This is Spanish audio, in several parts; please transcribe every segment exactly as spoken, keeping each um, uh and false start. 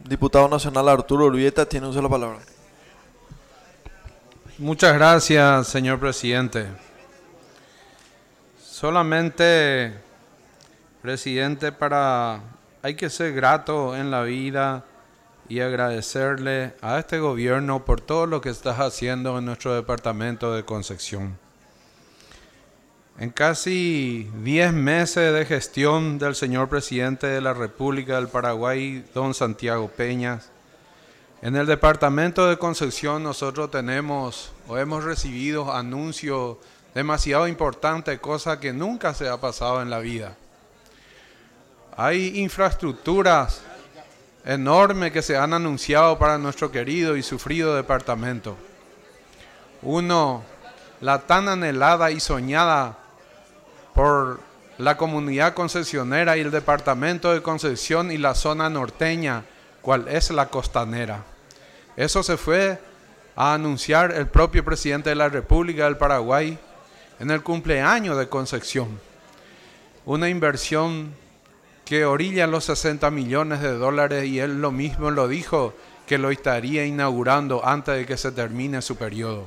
Diputado Nacional Arturo Urbieta tiene uso de la palabra. Muchas gracias, señor presidente. Solamente, presidente, para hay que ser grato en la vida y agradecerle a este gobierno por todo lo que estás haciendo en nuestro departamento de Concepción. En casi diez meses de gestión del señor presidente de la República del Paraguay, don Santiago Peñas, en el departamento de Concepción nosotros tenemos o hemos recibido anuncios demasiado importantes, cosa que nunca se ha pasado en la vida. Hay infraestructuras enormes que se han anunciado para nuestro querido y sufrido departamento. Uno, la tan anhelada y soñada por la comunidad concesionera y el departamento de Concepción y la zona norteña, cual es la costanera. Eso se fue a anunciar el propio presidente de la República del Paraguay en el cumpleaños de Concepción. Una inversión que orilla los sesenta millones de dólares y él lo mismo lo dijo que lo estaría inaugurando antes de que se termine su periodo.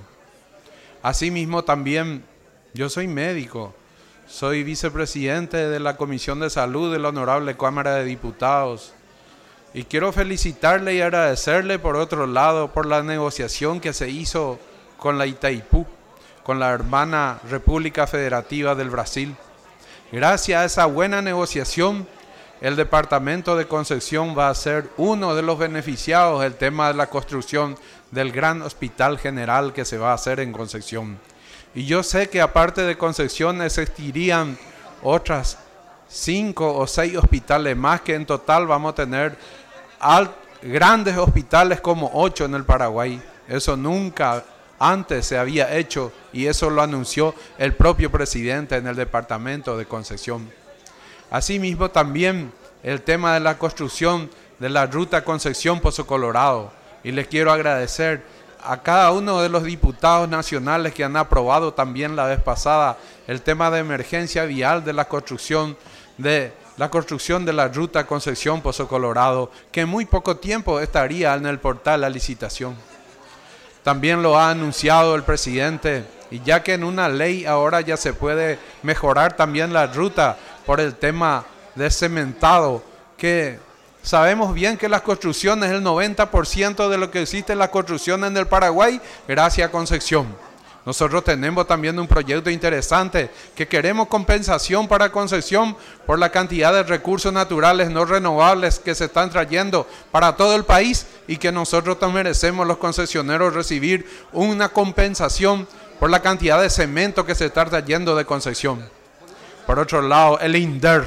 Asimismo también, yo soy médico, soy vicepresidente de la Comisión de Salud de la Honorable Cámara de Diputados y quiero felicitarle y agradecerle por otro lado por la negociación que se hizo con la Itaipú, con la hermana República Federativa del Brasil. Gracias a esa buena negociación, el departamento de Concepción va a ser uno de los beneficiados del tema de la construcción del gran hospital general que se va a hacer en Concepción. Y yo sé que aparte de Concepción existirían otras cinco o seis hospitales más, que en total vamos a tener al, grandes hospitales como ocho en el Paraguay. Eso nunca antes se había hecho y eso lo anunció el propio presidente en el departamento de Concepción. Asimismo también el tema de la construcción de la ruta Concepción-Pozo Colorado. Y les quiero agradecer a cada uno de los diputados nacionales que han aprobado también la vez pasada el tema de emergencia vial de la construcción de la construcción de la ruta Concepción-Pozo Colorado, que en muy poco tiempo estaría en el portal la licitación. También lo ha anunciado el presidente, y ya que en una ley ahora ya se puede mejorar también la ruta por el tema de cementado, que sabemos bien que las construcciones, el noventa por ciento de lo que existe en las construcciones en el Paraguay, gracias a Concepción. Nosotros tenemos también un proyecto interesante que queremos compensación para Concepción por la cantidad de recursos naturales no renovables que se están trayendo para todo el país y que nosotros también merecemos los concesioneros recibir una compensación por la cantidad de cemento que se está trayendo de Concepción. Por otro lado, el INDER.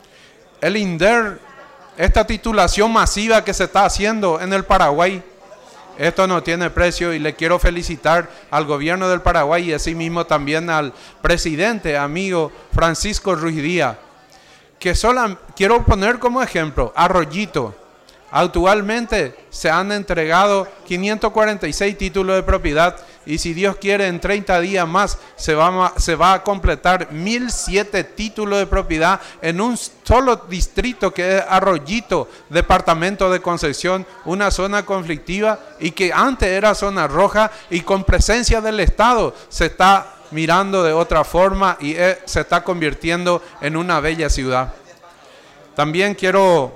El INDER, esta titulación masiva que se está haciendo en el Paraguay, esto no tiene precio y le quiero felicitar al gobierno del Paraguay y asimismo también al presidente, amigo Francisco Ruiz Díaz, que solo quiero poner como ejemplo, Arroyito. Actualmente se han entregado quinientos cuarenta y seis títulos de propiedad y si Dios quiere en treinta días más se va, se va a completar mil siete títulos de propiedad en un solo distrito que es Arroyito, departamento de Concepción, una zona conflictiva y que antes era zona roja y con presencia del Estado se está mirando de otra forma y es, se está convirtiendo en una bella ciudad. También quiero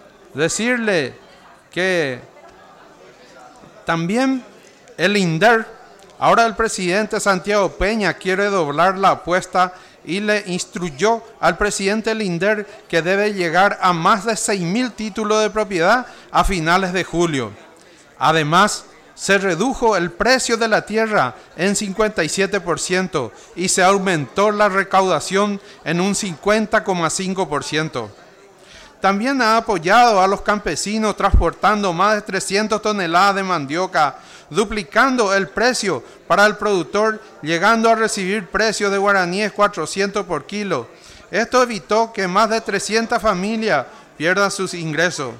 decirle que también el INDER, ahora el presidente Santiago Peña quiere doblar la apuesta y le instruyó al presidente del INDER que debe llegar a más de seis mil títulos de propiedad a finales de julio. Además, se redujo el precio de la tierra en cincuenta y siete por ciento y se aumentó la recaudación en un cincuenta coma cinco por ciento. También ha apoyado a los campesinos transportando más de trescientas toneladas de mandioca, duplicando el precio para el productor, llegando a recibir precios de guaraníes cuatrocientos por kilo. Esto evitó que más de trescientas familias pierdan sus ingresos.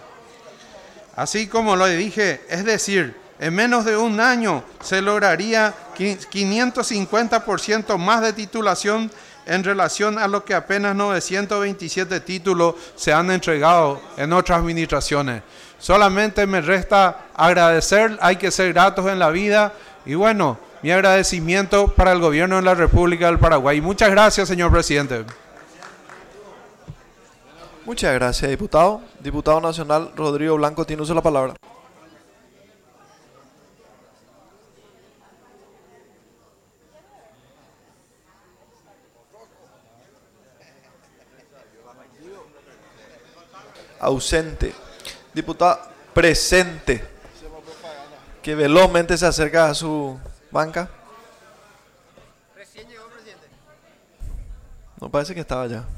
Así como lo dije, es decir, en menos de un año se lograría quinientos cincuenta por ciento más de titulación en relación a lo que apenas novecientos veintisiete títulos se han entregado en otras administraciones. Solamente me resta agradecer, hay que ser gratos en la vida y bueno, mi agradecimiento para el gobierno de la República del Paraguay. Muchas gracias, señor presidente. Muchas gracias, diputado. Diputado nacional Rodrigo Blanco tiene uso de la palabra. Ausente. Diputado presente, que velozmente se acerca a su banca. No parece que estaba ya.